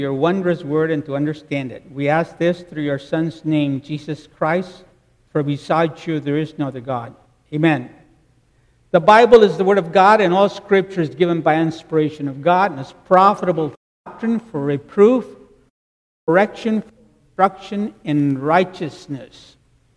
your wondrous word and to understand it. We ask this through your Son's name, Jesus Christ, for besides you there is no other God. Amen. The Bible is the Word of God, and all Scripture is given by inspiration of God, and is profitable for doctrine, for reproof, correction, for instruction in righteousness.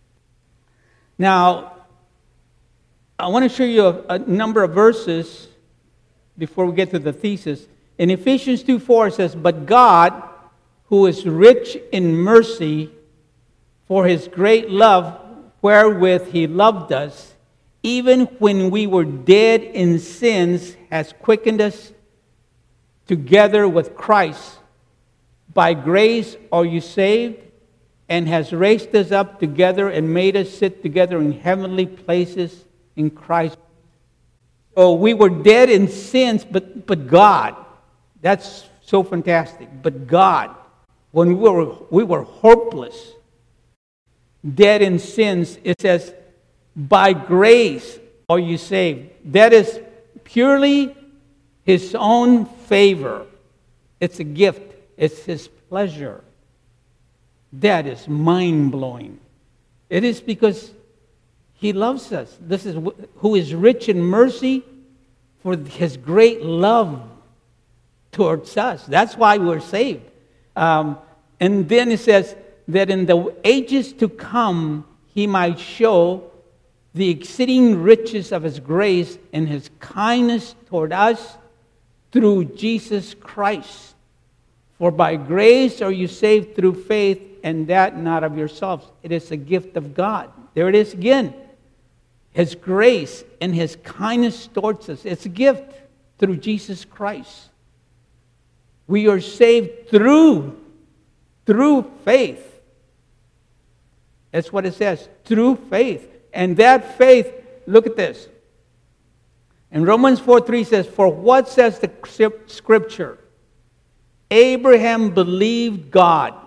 Now, I want to show you a number of verses before we get to the thesis. In Ephesians 2:4 it says, "But God, who is rich in mercy, for His great love wherewith He loved us, even when we were dead in sins, has quickened us together with Christ. By grace are you saved, and has raised us up together and made us sit together in heavenly places in Christ." So we were dead in sins, but God. That's so fantastic. But God, when we were hopeless, dead in sins, it says, by grace are you saved. That is purely His own favor. It's a gift. It's His pleasure. That is mind-blowing. It is because He loves us. This is who is rich in mercy for His great love towards us. That's why we're saved. And then it says that in the ages to come, He might show the exceeding riches of His grace and His kindness toward us through Jesus Christ. For by grace are you saved through faith, and that not of yourselves. It is a gift of God. There it is again. His grace and His kindness towards us. It's a gift through Jesus Christ. We are saved through faith. That's what it says, through faith. And that faith, look at this. In Romans 4:3 says, "For what says the Scripture? Abraham believed God."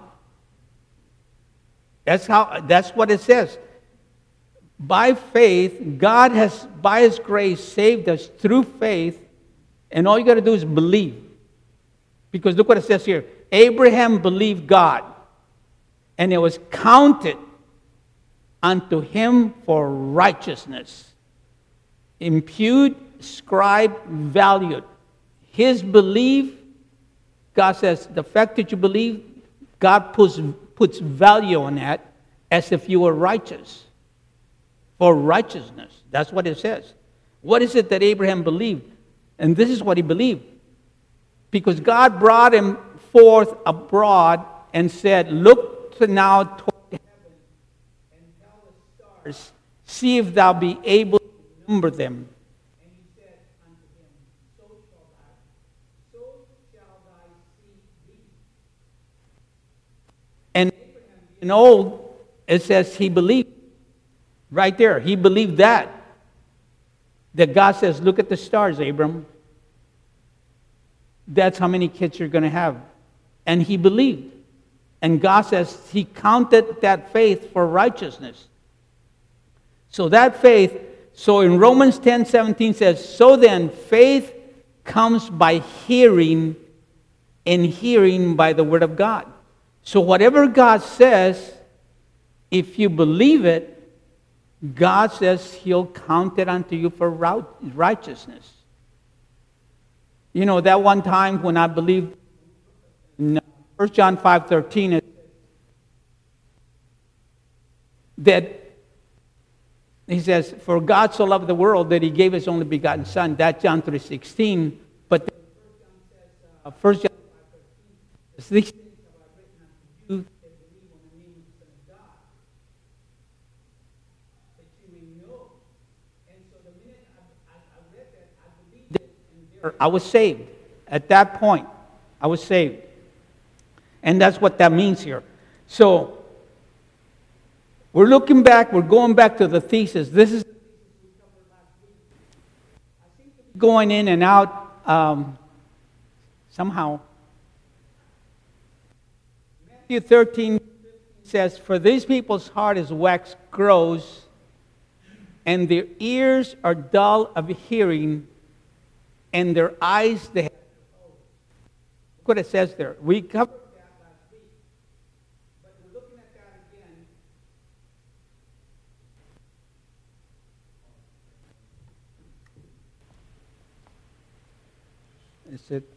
That's what it says. By faith, God has, by His grace, saved us through faith, and all you got to do is believe. Because look what it says here. Abraham believed God, and it was counted unto him for righteousness. Imputed, scribed, valued. His belief, God says, the fact that you believe, God puts value on that as if you were righteous. For righteousness. That's what it says. What is it that Abraham believed? And this is what he believed. Because God brought him forth abroad and said, "Look to now toward heaven and tell the stars, see if thou be able to number them." And he said unto him, so shall thy seed be. And Abraham, being old, it says he believed. Right there, he believed that God says, "Look at the stars, Abram. That's how many kids you're going to have." And he believed. And God says He counted that faith for righteousness. So that faith, so in Romans 10:17 says, "So then faith comes by hearing, and hearing by the word of God." So whatever God says, if you believe it, God says He'll count it unto you for righteousness. You know, that one time when I believed in 1 John 5:13, that He says, "For God so loved the world that He gave His only begotten Son." That's John 3:16. But then 1 John 5:13, "These things have I written unto you that believe on the name of the Son of God, that you may know." And so the minute I read that, I believed it, and there I was saved. At that point, I was saved. And that's what that means here. So, we're looking back, we're going back to the thesis. This is the thesis we covered last week. I seem to be going in and out somehow. Matthew 13 says, "For these people's heart is waxed gross, and their ears are dull of hearing, and their eyes they have." Look what it says there. We covered that last week, but we're looking at that again. Is it?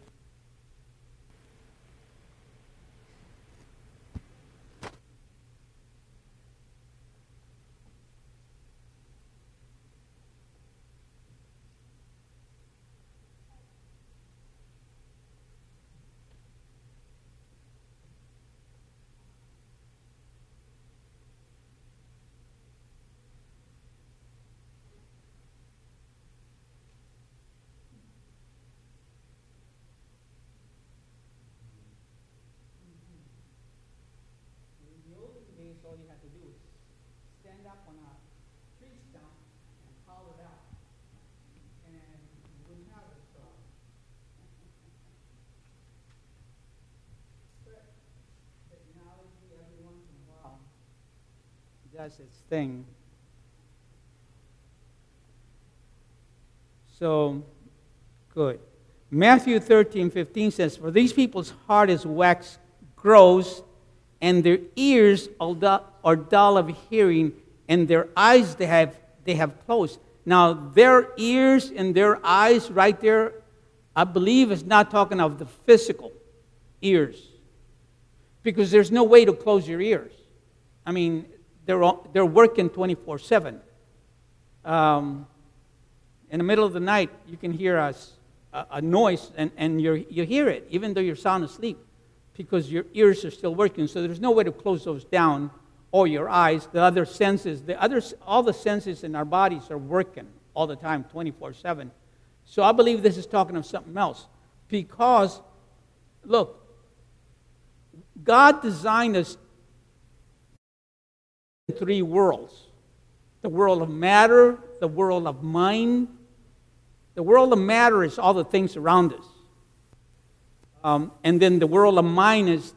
In the olden days, all you had to do was stand up on a tree stump and holler it out, and you wouldn't have this problem. But technology, every once in a while, does its thing. So, good. Matthew 13:15 says, "For these people's heart is waxed gross, and their ears are dull of hearing, and their eyes they have closed." Now, their ears and their eyes right there, I believe is not talking of the physical ears. Because there's no way to close your ears. I mean, they're working 24/7. In the middle of the night, you can hear a noise, and you hear it, even though you're sound asleep, because your ears are still working. So there's no way to close those down, or your eyes. The other senses, all the senses in our bodies are working all the time, 24/7. So I believe this is talking of something else. Because, look, God designed us in three worlds. The world of matter, the world of mind. The world of matter is all the things around us. And then the world of mind is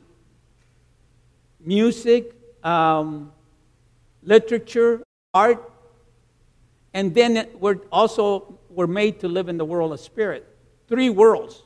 music, literature, art. And then we're made to live in the world of spirit. Three worlds.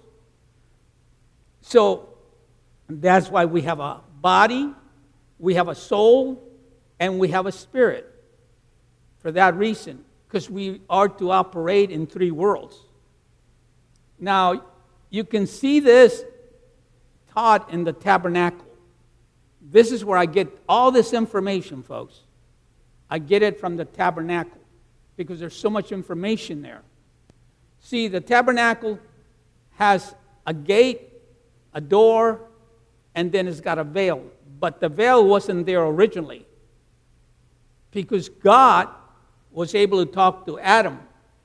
So that's why we have a body, we have a soul, and we have a spirit. For that reason, because we are to operate in three worlds. Now, you can see this taught in the tabernacle. This is where I get all this information, folks. I get it from the tabernacle because there's so much information there. See, the tabernacle has a gate, a door, and then it's got a veil. But the veil wasn't there originally because God was able to talk to Adam.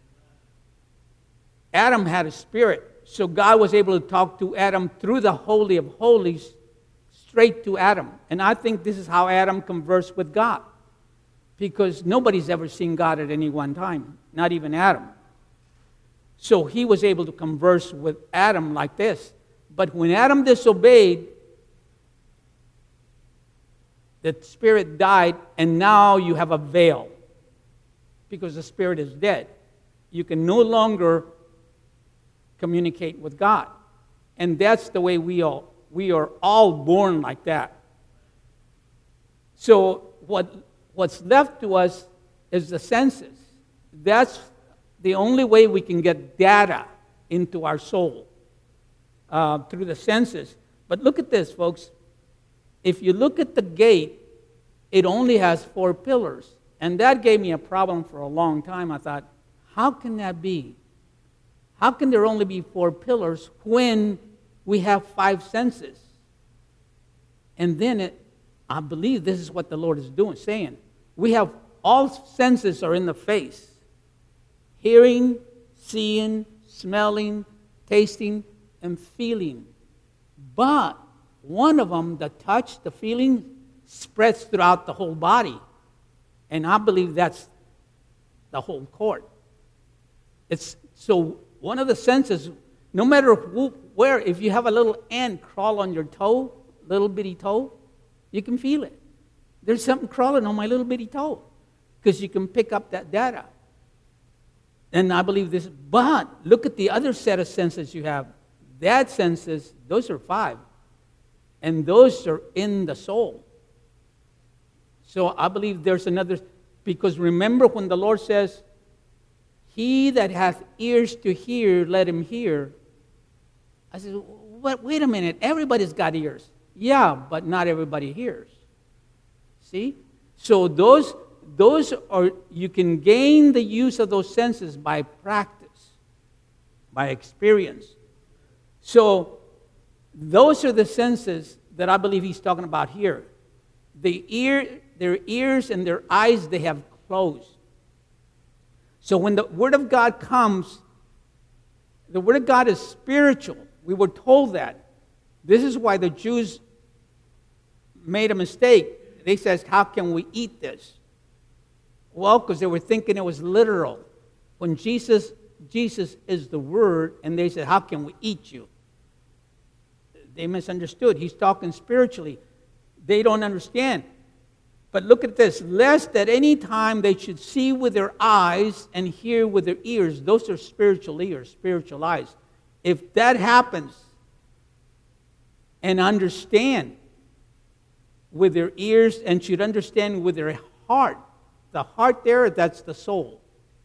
Adam had a spirit, so God was able to talk to Adam through the Holy of Holies straight to Adam. And I think this is how Adam conversed with God, because nobody's ever seen God at any one time, not even Adam. So he was able to converse with Adam like this. But when Adam disobeyed, the spirit died, and now you have a veil. Because the spirit is dead. You can no longer communicate with God. And that's the way we are all born like that. So what's left to us is the senses. That's the only way we can get data into our soul, through the senses. But look at this, folks. If you look at the gate, it only has 4 pillars. And that gave me a problem for a long time. I thought, how can that be? How can there only be 4 pillars when we have 5 senses? And then I believe this is what the Lord is saying. We have all senses are in the face. Hearing, seeing, smelling, tasting, and feeling. But one of them, the touch, the feeling, spreads throughout the whole body. And I believe that's the whole court. So one of the senses, no matter where, if you have a little ant crawl on your toe, little bitty toe, you can feel it. There's something crawling on my little bitty toe, because you can pick up that data. And I believe this. But look at the other set of senses you have. that senses, those are 5. And those are in the soul. So I believe there's another, because remember when the Lord says, he that hath ears to hear, let him hear. I said, wait a minute, everybody's got ears. Yeah, but not everybody hears. See? So those are, you can gain the use of those senses by practice, by experience. So those are the senses that I believe he's talking about here. Their ears and their eyes, they have closed. So when the Word of God comes, the Word of God is spiritual. We were told that. This is why the Jews made a mistake. They said, how can we eat this? Well, because they were thinking it was literal. When Jesus is the Word, and they said, how can we eat you? They misunderstood. He's talking spiritually. They don't understand. But look at this. Lest at any time they should see with their eyes and hear with their ears. Those are spiritual ears, spiritual eyes. If that happens, and understand with their ears and should understand with their heart. The heart there, that's the soul.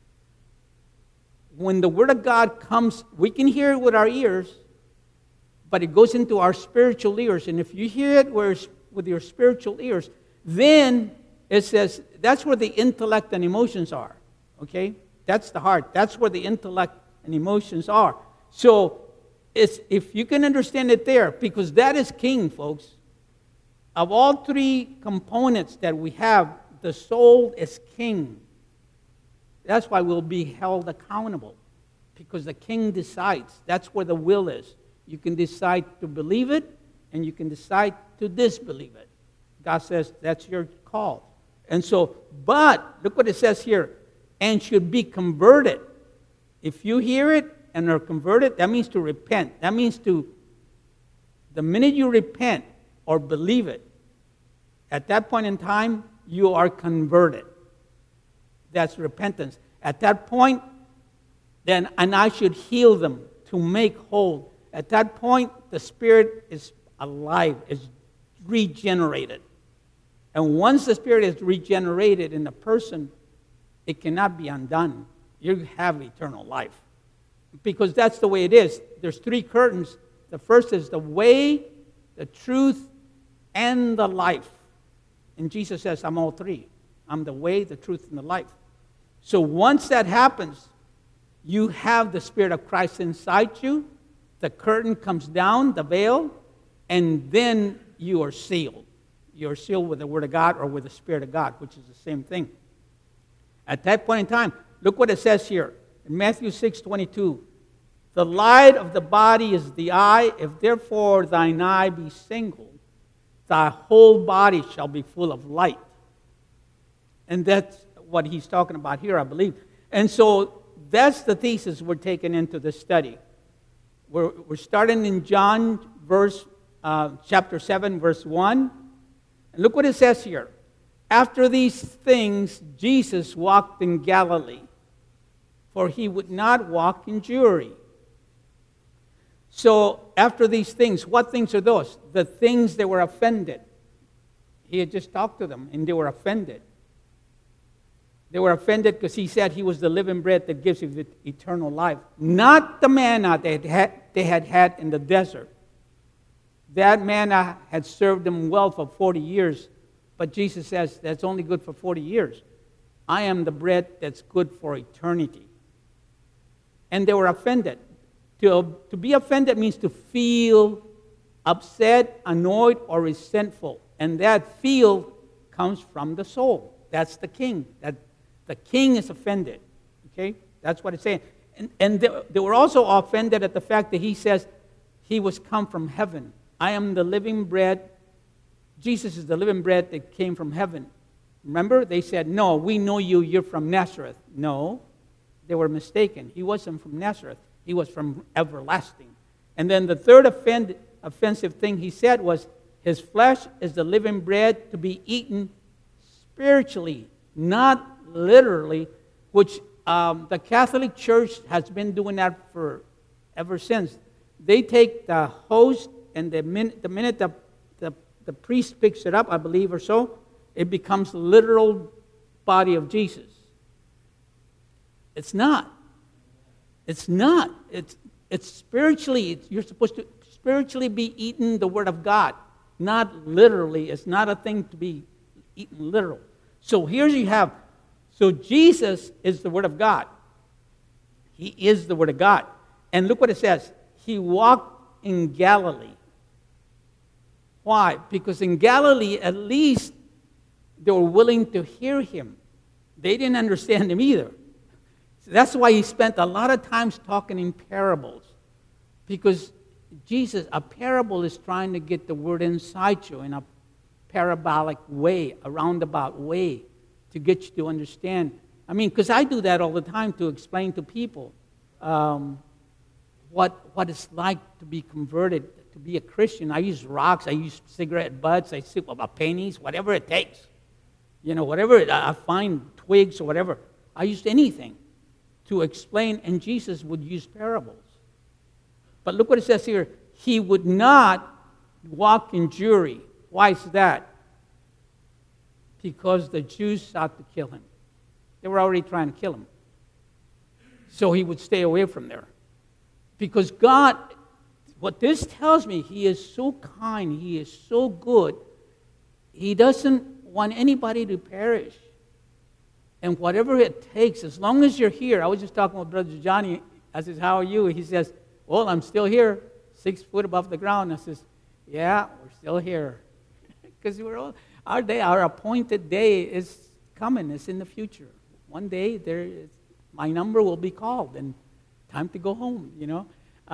When the Word of God comes, we can hear it with our ears, but it goes into our spiritual ears. And if you hear it with your spiritual ears, then it says that's where the intellect and emotions are. Okay? That's the heart. That's where the intellect and emotions are. So if you can understand it there, because that is king, folks. Of all 3 components that we have, the soul is king. That's why we'll be held accountable, because the king decides. That's where the will is. You can decide to believe it, and you can decide to disbelieve it. God says that's your call. And so, but look what it says here, and should be converted. If you hear it and are converted, that means to repent. That means the minute you repent or believe it, at that point in time, you are converted. That's repentance. At that point, then, and I should heal them to make whole. At that point, the spirit is alive, is regenerated. And once the spirit is regenerated in a person, it cannot be undone. You have eternal life. Because that's the way it is. There's 3 curtains. The first is the way, the truth, and the life. And Jesus says, I'm all 3. I'm the way, the truth, and the life. So once that happens, you have the Spirit of Christ inside you. The curtain comes down, the veil, and then you are sealed. You are sealed with the Word of God or with the Spirit of God, which is the same thing. At that point in time, look what it says here. In Matthew 6:22, the light of the body is the eye. If therefore thine eye be single, thy whole body shall be full of light. And that's what he's talking about here, I believe. And so that's the thesis we're taking into the study. We're starting in John chapter 7, verse 1. And look what it says here. After these things, Jesus walked in Galilee, for he would not walk in Jewry. So after these things, what things are those? The things that were offended. He had just talked to them, and they were offended. They were offended because he said he was the living bread that gives you eternal life. Not the manna they had had in the desert. That manna had served them well for 40 years. But Jesus says that's only good for 40 years. I am the bread that's good for eternity. And they were offended. To be offended means to feel upset, annoyed, or resentful. And that feel comes from the soul. That's the king. The king is offended. Okay? That's what it's saying. And they were also offended at the fact that he says he was come from heaven. I am the living bread. Jesus is the living bread that came from heaven. Remember? They said, no, we know you. You're from Nazareth. No, they were mistaken. He wasn't from Nazareth. He was from everlasting. And then the third offensive thing he said was, his flesh is the living bread to be eaten spiritually, not literally, which the Catholic Church has been doing that for ever since. they take the host, and the minute the priest picks it up, I believe, or so, it becomes the literal body of Jesus. It's not. It's not. It's spiritually, you're supposed to spiritually be eating the Word of God, not literally. It's not a thing to be eaten literal. So here you have, so Jesus is the Word of God. He is the Word of God. And look what it says. He walked in Galilee. Why? Because in Galilee, at least, they were willing to hear him. They didn't understand him either. So that's why he spent a lot of times talking in parables. Because Jesus, a parable is trying to get the word inside you in a parabolic way, a roundabout way, to get you to understand. I mean, because I do that all the time to explain to people what it's like to be converted, to be a Christian. I use rocks, I use cigarette butts, I use pennies, whatever it takes. You know, whatever, I find twigs or whatever. I used anything to explain, and Jesus would use parables. But look what it says here. He would not walk in Jewry. Why is that? Because the Jews sought to kill him. They were already trying to kill him. So he would stay away from there. Because God, what this tells me, he is so kind, he is so good, he doesn't want anybody to perish. And whatever it takes, as long as you're here. I was just talking with Brother Johnny. I says, how are you? He says, well, I'm still here, 6 foot above the ground. I says, yeah, we're still here. Because we're all, our day, our appointed day is coming. It's in the future. One day, my number will be called, and time to go home, you know.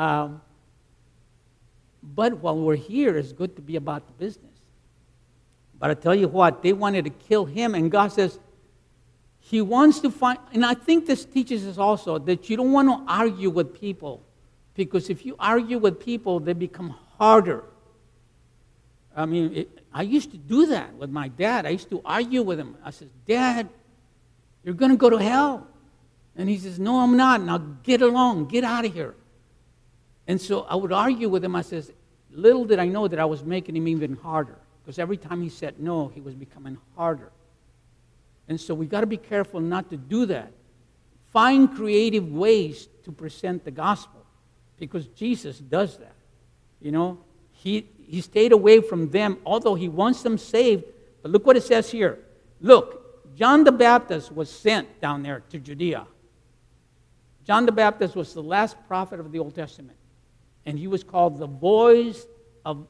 But while we're here, it's good to be about the business. But I tell you what, they wanted to kill him, and God says, he wants to find, and I think this teaches us also that you don't want to argue with people, because if you argue with people, they become harder. I mean, I used to do that with my dad. I used to argue with him. I said, Dad, you're going to go to hell. And he says, no, I'm not. Now get along. Get out of here. And so I would argue with him. I says, little did I know that I was making him even harder. Because every time he said no, he was becoming harder. And so we got to be careful not to do that. Find creative ways to present the gospel. Because Jesus does that. You know, he stayed away from them, although he wants them saved. But look what it says here. Look, John the Baptist was sent down there to Judea. John the Baptist was the last prophet of the Old Testament. And he was called the voice of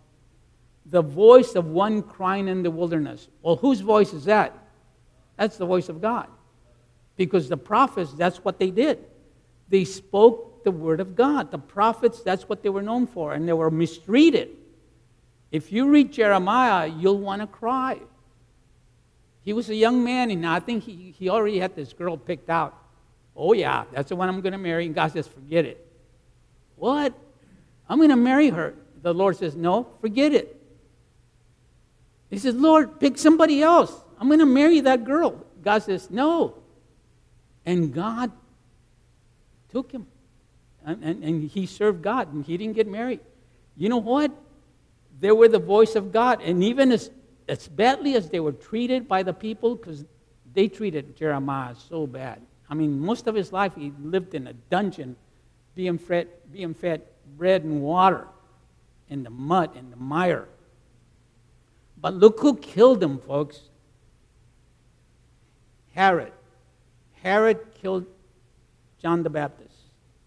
one crying in the wilderness. Well, whose voice is that? That's the voice of God. Because the prophets, that's what they did. They spoke the word of God. The prophets, that's what they were known for. And they were mistreated. If you read Jeremiah, you'll want to cry. He was a young man, and I think he already had this girl picked out. Oh, yeah, that's the one I'm going to marry. And God says, forget it. What? I'm going to marry her. The Lord says, no, forget it. He says, Lord, pick somebody else. I'm going to marry that girl. God says, no. And God took him. And he served God, and he didn't get married. You know what? They were the voice of God. And even as badly as they were treated by the people, because they treated Jeremiah so bad. I mean, most of his life he lived in a dungeon, being fed bread and water in the mud, in the mire. But look who killed him, folks. Herod. Herod killed John the Baptist,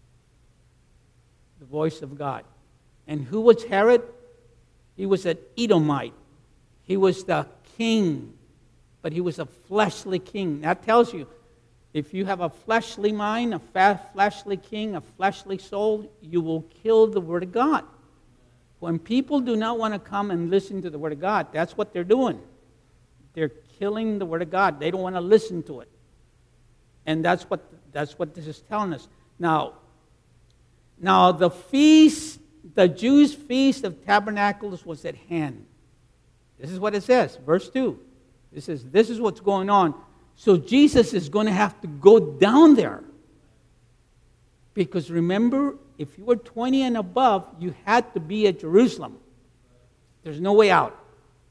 the voice of God. And who was Herod? He was an Edomite. He was the king, but he was a fleshly king. That tells you, if you have a fleshly mind, a fleshly king, a fleshly soul, you will kill the Word of God. When people do not want to come and listen to the Word of God, that's what they're doing. They're killing the Word of God. They don't want to listen to it. And that's what this is telling us. Now the feast, the Jews' feast of tabernacles was at hand. This is what it says, verse 2. It says, this is what's going on. So Jesus is going to have to go down there. Because remember, if you were 20 and above, you had to be at Jerusalem. There's no way out.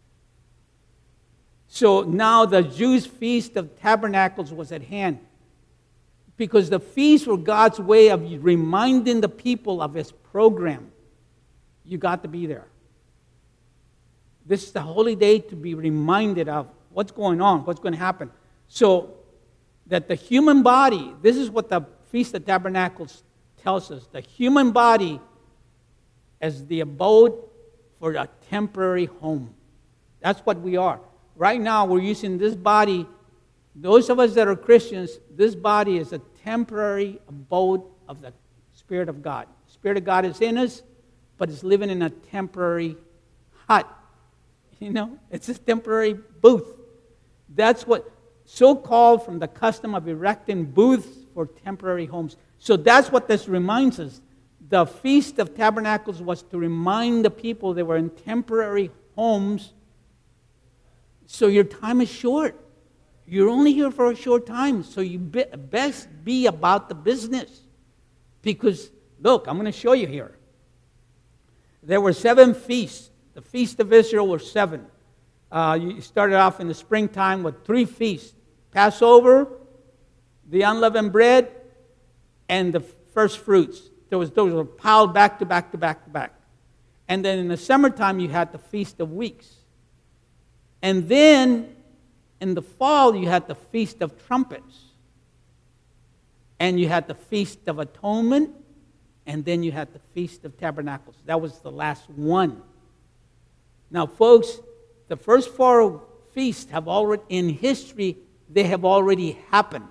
So now the Jews' Feast of Tabernacles was at hand, because the feasts were God's way of reminding the people of His program. You got to be there. This is the holy day to be reminded of what's going on, what's going to happen. So that the human body, this is what the Feast of Tabernacles tells us, the human body as the abode for a temporary home. That's what we are. Right now, we're using this body. Those of us that are Christians, this body is a temporary abode of the Spirit of God. The Spirit of God is in us, but it's living in a temporary hut. You know, it's a temporary booth. That's what, so-called from the custom of erecting booths for temporary homes. So that's what this reminds us. The Feast of Tabernacles was to remind the people they were in temporary homes. So your time is short. You're only here for a short time, so you best be about the business. Because, look, I'm going to show you here. There were 7 feasts. The Feast of Israel were 7. You started off in the springtime with 3 feasts. Passover, the unleavened bread, and the first fruits. Those were piled back to back to back to back. And then in the summertime, you had the Feast of Weeks. And then in the fall, you had the Feast of Trumpets. And you had the Feast of Atonement. And then you had the Feast of Tabernacles. That was the last one. Now, folks, the first 4 feasts have already, in history, they have already happened.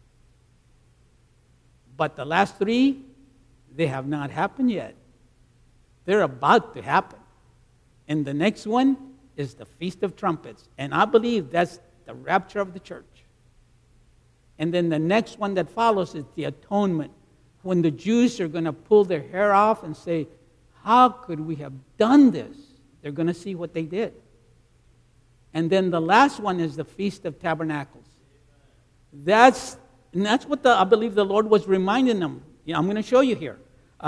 But the last 3, they have not happened yet. They're about to happen. And the next one is the Feast of Trumpets. And I believe that's the rapture of the church. And then the next one that follows is the atonement, when the Jews are going to pull their hair off and say, how could we have done this? They're going to see what they did. And then the last one is the Feast of Tabernacles. That's what I believe the Lord was reminding them. You know, I'm going to show you here.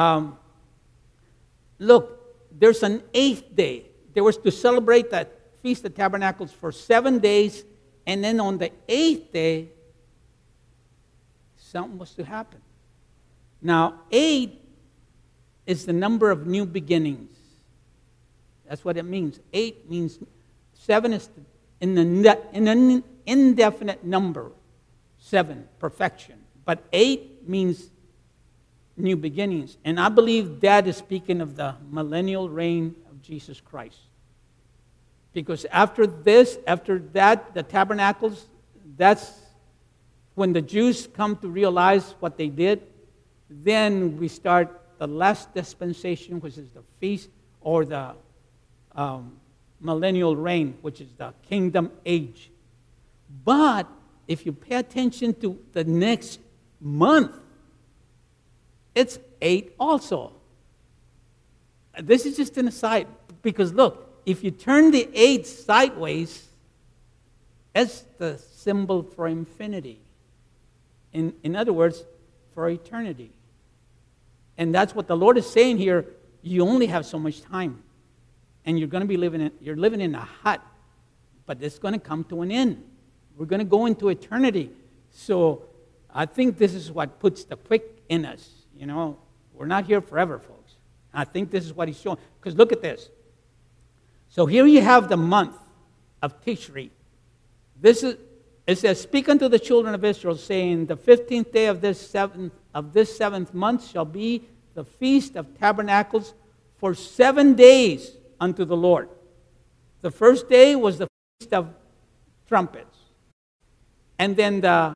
Look, there's an 8th day. They were to celebrate that Feast of Tabernacles for 7 days, and then on the 8th day, something was to happen. Now, 8 is the number of new beginnings. That's what it means. 8 means 7 is in an indefinite number. 7, perfection. But 8 means new beginnings. And I believe that is speaking of the millennial reign of Jesus Christ. Because after that, the tabernacles, that's when the Jews come to realize what they did. Then we start the last dispensation, which is the feast, or the millennial reign, which is the kingdom age. But if you pay attention to the next month, it's 8 also. This is just an aside, because look, if you turn the 8 sideways, it's the symbol for infinity. In other words, for eternity. And that's what the Lord is saying here. You only have so much time. And you're going to be living in a hut. But it's going to come to an end. We're going to go into eternity. So I think this is what puts the quick in us. You know, we're not here forever, folks. I think this is what he's showing. Because look at this. So here you have the month of Tishri. It says, speak unto the children of Israel, saying, the 15th day of this seventh month shall be the Feast of Tabernacles for 7 days unto the Lord. The first day was the Feast of Trumpets. And then the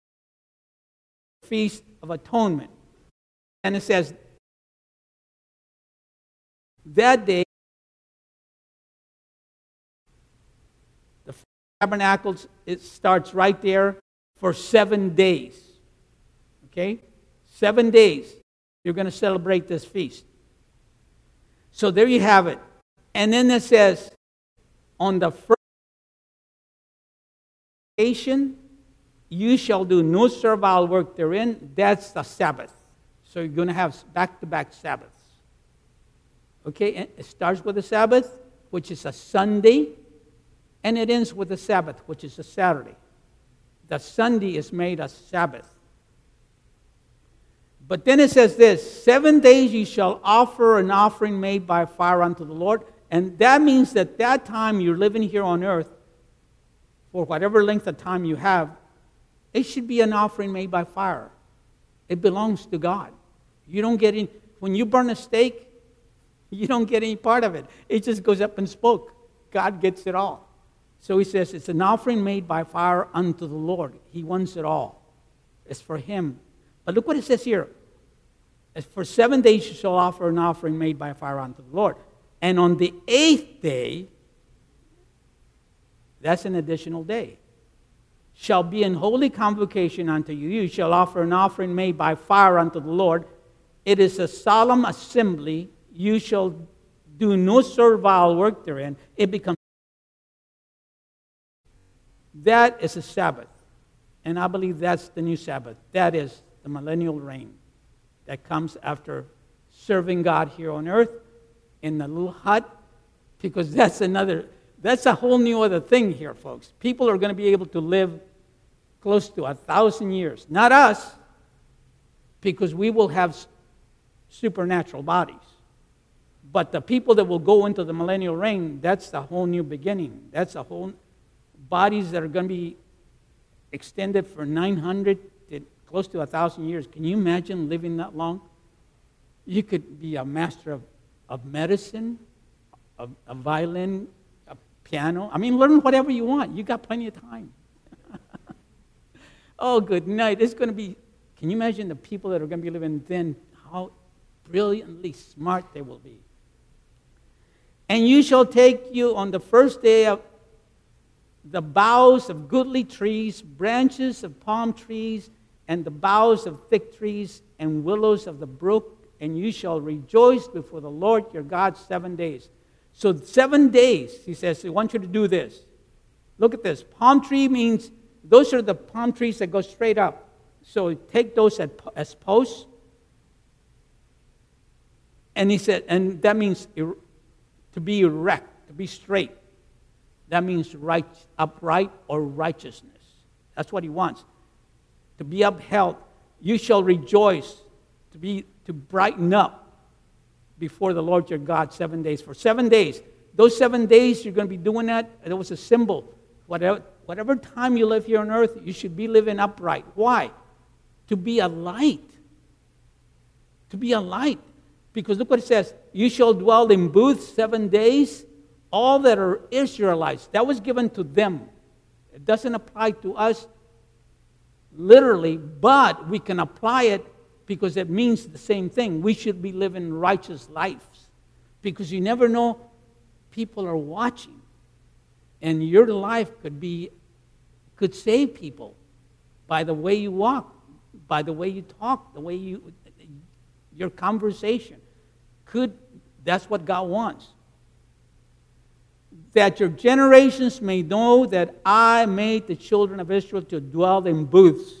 Feast of Atonement. And it says, that day, the Feast of Tabernacles, it starts right there for 7 days. Okay? 7 days. You're going to celebrate this feast. So there you have it. And then it says, on the first occasion, you shall do no servile work therein. That's the Sabbath. So you're going to have back-to-back Sabbaths. Okay, and it starts with a Sabbath, which is a Sunday, and it ends with a Sabbath, which is a Saturday. The Sunday is made a Sabbath. But then it says this, 7 days you shall offer an offering made by fire unto the Lord. And that means that time you're living here on earth, for whatever length of time you have, it should be an offering made by fire. It belongs to God. You don't get any, when you burn a steak, you don't get any part of it. It just goes up in smoke. God gets it all. So he says it's an offering made by fire unto the Lord. He wants it all. It's for him. But look what it says here. As for 7 days you shall offer an offering made by fire unto the Lord. And on the 8th day, that's an additional day, shall be an holy convocation unto you. You shall offer an offering made by fire unto the Lord. It is a solemn assembly. You shall do no servile work therein. It becomes. That is a Sabbath. And I believe that's the new Sabbath. That is the millennial reign that comes after serving God here on earth in the little hut, because that's a whole new other thing here, folks. People are going to be able to live close to 1,000 years. Not us, because we will have supernatural bodies. But the people that will go into the millennial reign, that's the whole new beginning. That's a whole bodies that are going to be extended for 900 to close to 1,000 years. Can you imagine living that long? You could be a master of medicine, a violin, a piano. I mean, learn whatever you want. You got plenty of time. Oh, good night. It's going to be, can you imagine the people that are going to be living then, how brilliantly smart they will be. And you shall take you on the first day of the boughs of goodly trees, branches of palm trees, and the boughs of thick trees, and willows of the brook, and you shall rejoice before the Lord your God 7 days. So 7 days, he says, I want you to do this. Look at this. Palm tree means, those are the palm trees that go straight up. So take those as posts. And he said, and that means to be erect, to be straight. That means right, upright or righteousness. That's what he wants. To be upheld. You shall rejoice, to brighten up before the Lord your God 7 days. For 7 days. Those 7 days you're going to be doing that. It was a symbol. Whatever time you live here on earth, you should be living upright. Why? To be a light. To be a light. Because look what it says. You shall dwell in booths 7 days. All that are Israelites. That was given to them. It doesn't apply to us literally, but we can apply it because it means the same thing. We should be living righteous lives. Because you never know, people are watching. And your life could save people by the way you walk, by the way you talk, the way your conversation. That's what God wants. That your generations may know that I made the children of Israel to dwell in booths.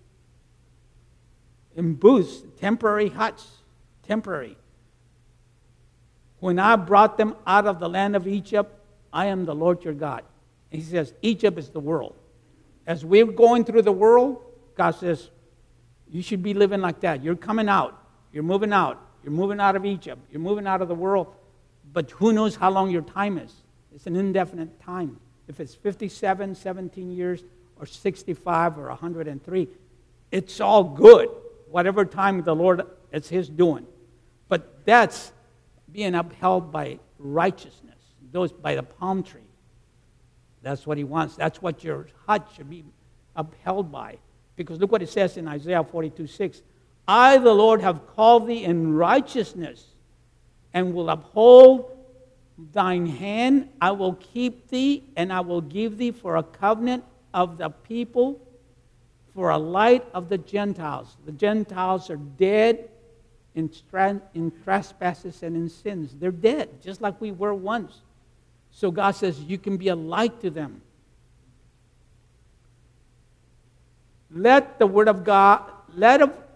In booths, temporary huts, temporary. When I brought them out of the land of Egypt, I am the Lord your God. And he says, Egypt is the world. As we're going through the world, God says, you should be living like that. You're coming out. You're moving out. You're moving out of Egypt. You're moving out of the world. But who knows how long your time is? It's an indefinite time. If it's 57, 17 years, or 65, or 103, it's all good. Whatever time the Lord, it's His doing. But that's being upheld by righteousness, those by the palm tree. That's what He wants. That's what your hut should be upheld by. Because look what it says in Isaiah 42:6. I, the Lord, have called thee in righteousness, and will uphold thine hand. I will keep thee, and I will give thee for a covenant of the people, for a light of the Gentiles. The Gentiles are dead in trespasses and in sins. They're dead, just like we were once. So God says, you can be a light to them. Let the word of God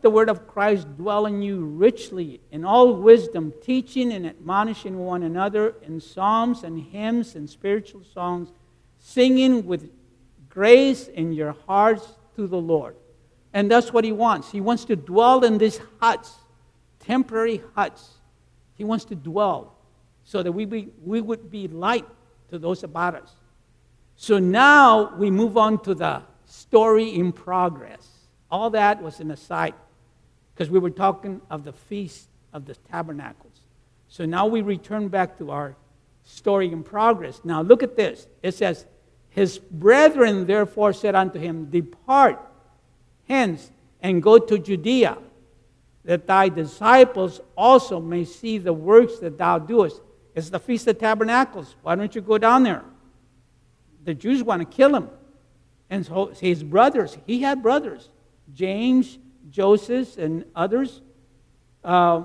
the word of Christ dwell in you richly in all wisdom, teaching and admonishing one another in psalms and hymns and spiritual songs, singing with grace in your hearts to the Lord. And that's what he wants. He wants to dwell in these huts, temporary huts. He wants to dwell so that we would be light to those about us. So now we move on to the story in progress. All that was an aside because we were talking of the Feast of the Tabernacles. So now we return back to our story in progress. Now look at this. It says, his brethren therefore said unto him, depart hence and go to Judea, that thy disciples also may see the works that thou doest. It's the Feast of Tabernacles. Why don't you go down there? The Jews want to kill him. And so his brothers, he had brothers, James, Joseph, and others. I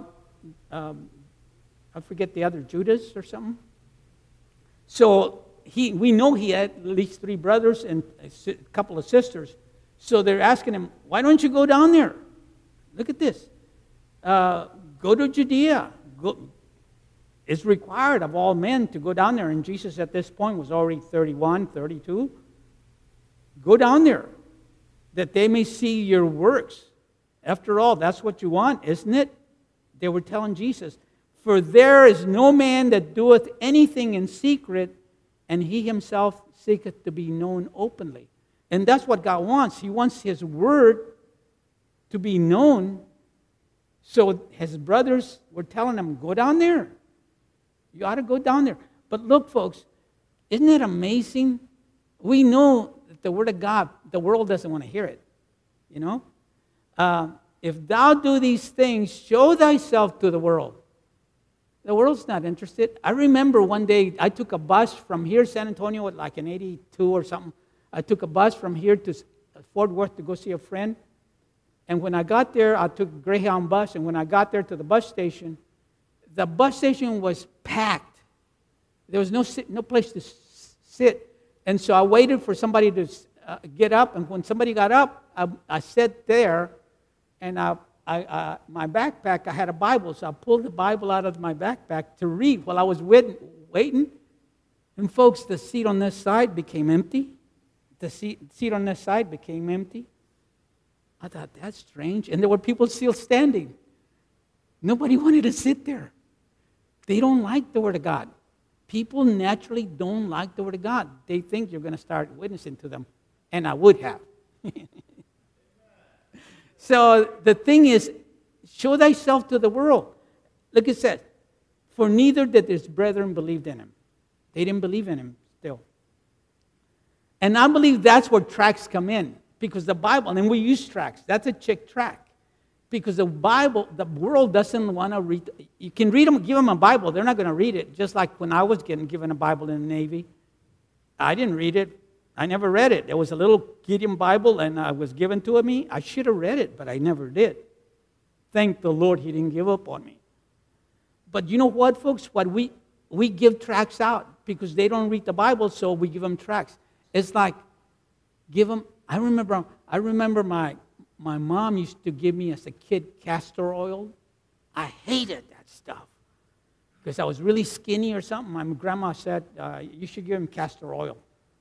forget the other, Judas or something. So we know he had at least 3 brothers and a couple of sisters. So they're asking him, why don't you go down there? Look at this. Go to Judea. It's required of all men to go down there. And Jesus at this point was already 31, 32. Go down there, that they may see your works. After all, that's what you want, isn't it? They were telling Jesus, for there is no man that doeth anything in secret, and he himself seeketh to be known openly. And that's what God wants. He wants his word to be known. So his brothers were telling him, go down there. You ought to go down there. But look, folks, isn't it amazing? We know that the word of God, the world doesn't want to hear it. You know? If thou do these things, show thyself to the world. The world's not interested. I remember one day I took a bus from here, San Antonio, like in 82 or something. I took a bus from here to Fort Worth to go see a friend. And when I got there, I took a Greyhound bus. And when I got there to the bus station was packed. There was no place to sit. And so I waited for somebody to get up. And when somebody got up, I sat there. And my backpack, I had a Bible. So I pulled the Bible out of my backpack to read while I was waiting. And folks, the seat on this side became empty. The seat on this side became empty. I thought, that's strange. And there were people still standing. Nobody wanted to sit there. They don't like the Word of God. People naturally don't like the Word of God. They think you're going to start witnessing to them. And I would have. So the thing is, show thyself to the world. Look, it says, for neither did his brethren believe in him. They didn't believe in him still. And I believe that's where tracts come in. Because the Bible, and we use tracts. That's a chick tract. Because the Bible, the world doesn't want to read. You can read them, give them a Bible. They're not going to read it. Just like when I was getting given a Bible in the Navy. I didn't read it. I never read it. There was a little Gideon Bible, and it was given to me. I should have read it, but I never did. Thank the Lord he didn't give up on me. But you know what, folks? What we give tracts out because they don't read the Bible, so we give them tracts. It's like, give them. I remember my mom used to give me as a kid castor oil. I hated that stuff because I was really skinny or something. My grandma said, you should give him castor oil.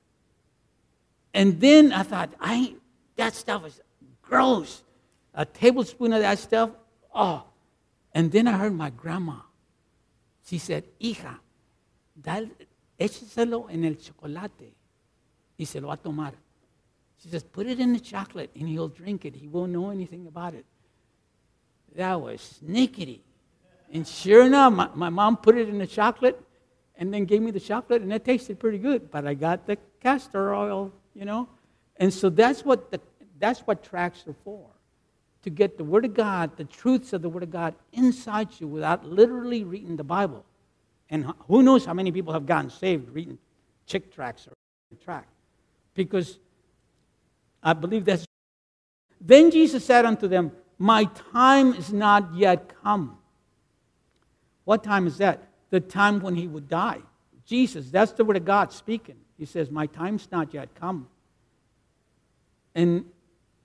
And then I thought, that stuff is gross. A tablespoon of that stuff, oh. And then I heard my grandma. She said, hija, écheselo en el chocolate y se lo va a tomar. She says, put it in the chocolate and he'll drink it. He won't know anything about it. That was snickety. And sure enough, my mom put it in the chocolate and then gave me the chocolate, and it tasted pretty good. But I got the castor oil, you know. And so that's what tracts are for. To get the Word of God, the truths of the Word of God inside you without literally reading the Bible. And who knows how many people have gotten saved reading chick tracts or tract. Because I believe that's. Then Jesus said unto them, my time is not yet come. What time is that? The time when he would die. Jesus, that's the Word of God speaking. He says, my time's not yet come. And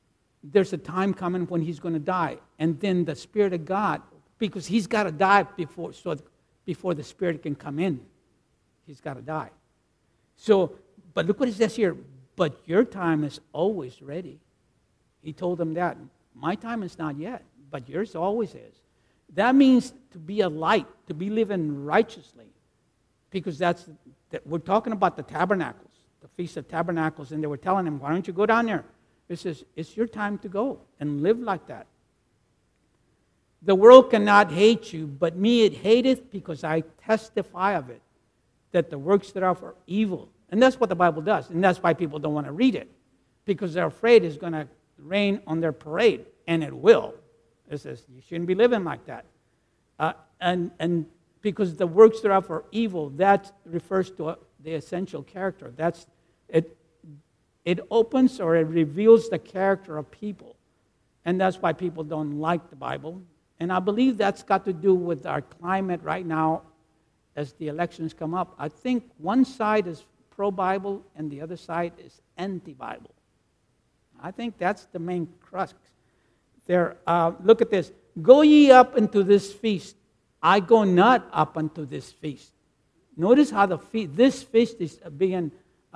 there's a time coming when he's going to die. And then the Spirit of God, because he's got to die before the Spirit can come in. He's got to die. So, but look what it says here. But your time is always ready. He told them that. My time is not yet, but yours always is. That means to be a light, to be living righteously. Because we're talking about the tabernacles, the Feast of Tabernacles, and they were telling him, why don't you go down there? He says, it's your time to go and live like that. The world cannot hate you, but me it hateth, because I testify of it, that the works thereof are evil. And that's what the Bible does. And that's why people don't want to read it, because they're afraid it's going to rain on their parade, and it will. It says you shouldn't be living like that. And because the works thereof are evil, that refers to the essential character. That's it. It opens or it reveals the character of people. And that's why people don't like the Bible. And I believe that's got to do with our climate right now as the elections come up. I think one side is pro-Bible and the other side is anti-Bible. I think that's the main crux there. Look at this. Go ye up into this feast. I go not up unto this feast. Notice how this feast is being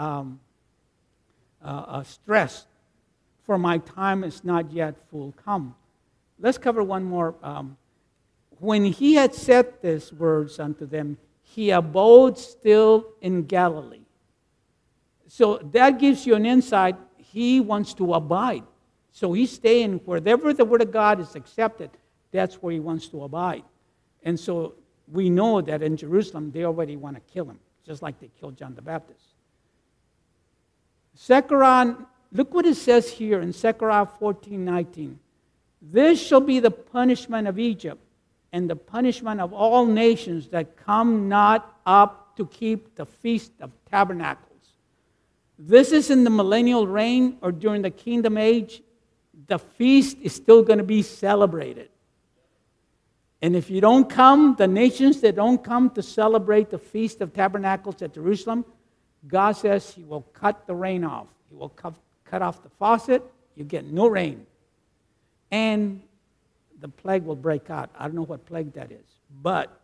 stressed. For my time is not yet full come. Let's cover one more. When he had said these words unto them, he abode still in Galilee. So that gives you an insight. He wants to abide. So he's staying wherever the Word of God is accepted. That's where he wants to abide. And so we know that in Jerusalem, they already want to kill him, just like they killed John the Baptist. Zechariah, look what it says here in Zechariah 14:19. This shall be the punishment of Egypt and the punishment of all nations that come not up to keep the Feast of Tabernacles. This is in the millennial reign or during the kingdom age. The feast is still going to be celebrated. And if you don't come, the nations that don't come to celebrate the Feast of Tabernacles at Jerusalem, God says he will cut the rain off. He will cut off the faucet. You get no rain. And the plague will break out. I don't know what plague that is. But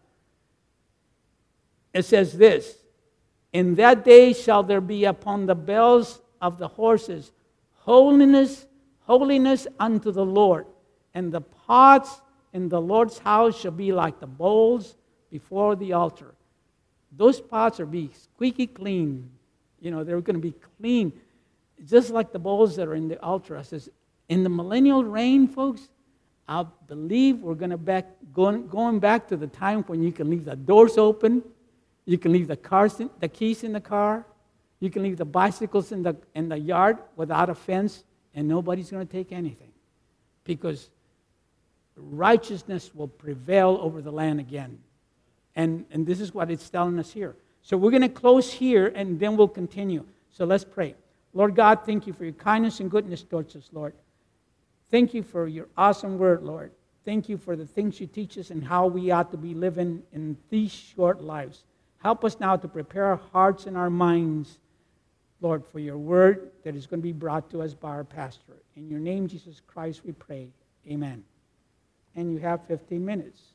it says this. In that day shall there be upon the bells of the horses holiness unto the Lord. And the pots in the Lord's house shall be like the bowls before the altar. Those pots are be squeaky clean. You know, they're going to be clean. Just like the bowls that are in the altar. I says, in the millennial reign, folks, I believe we're going to going back to the time when you can leave the doors open. You can leave the keys in the car. You can leave the bicycles in the yard without a fence, and nobody's going to take anything. Because righteousness will prevail over the land again. And this is what it's telling us here. So we're going to close here, and then we'll continue. So let's pray. Lord God, thank you for your kindness and goodness towards us, Lord. Thank you for your awesome word, Lord. Thank you for the things you teach us and how we ought to be living in these short lives. Help us now to prepare our hearts and our minds, Lord, for your word that is going to be brought to us by our pastor. In your name, Jesus Christ, we pray. Amen. And you have 15 minutes.